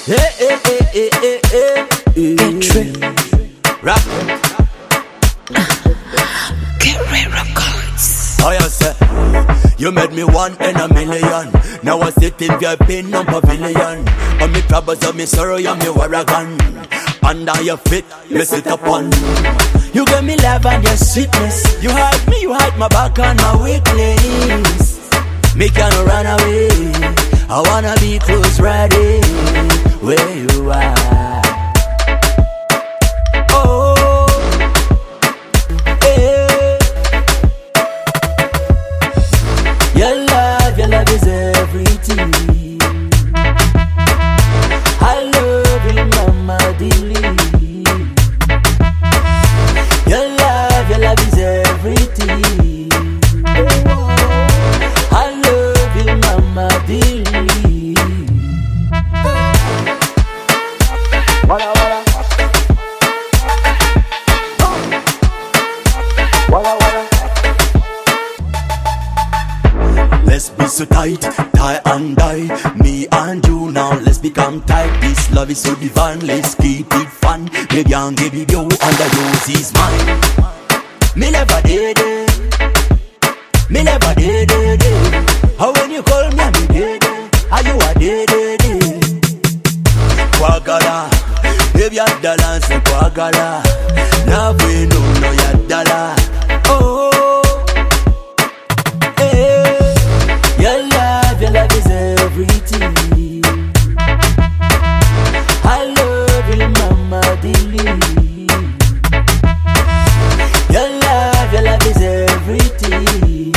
Hey, hey, hey, hey, hey, hey, hey. Get trip. Rap. Get rare records. How you say? You made me one in a million. Now I sit in your pin on pavilion. On me troubles, on me sorrow, on me warragon. Under your feet, you sit upon. You give me love and your sweetness. You hide me, you hide my back and my weakness. Me can't run away. I wanna be close right here, where you are. Oh, hey. Your love is everything. I love you, mama, dearly. Your love is everything. I love you, mama, dearly. Walla walla, walla walla. Let's be so tight, tie and die. Me and you now, let's become tight. This love is so divine, let's keep it fun. Maybe I'll give it you, and the rose is mine. Me never did it. Me never did it. How when you call me, I'm dead. Are you a dead? Kwagala, if you're dollar, say kwagala. Now we know no ya dollar. Oh, hey, your love is everything. I love you, mama, dearly. Your love is everything.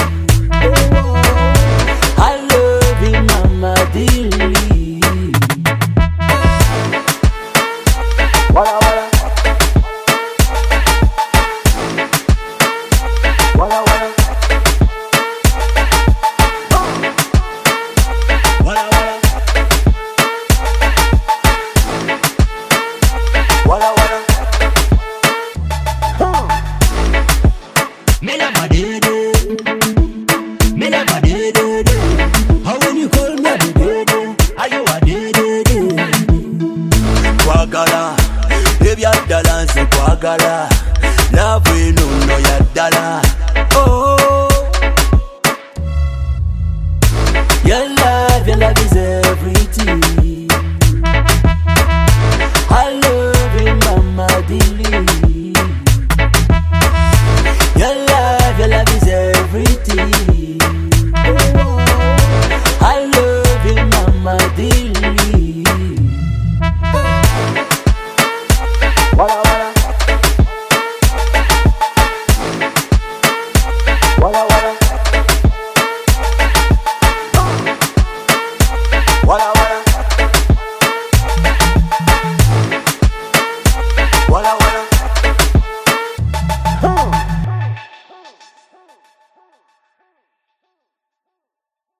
I love you, mama, dearly. Walla walla, walla walla, walla walla, walla walla. Me never did it. Me never did it. How when you call me, I did it. Are you a did it? Kwagala, if you're dollar, say kwagala.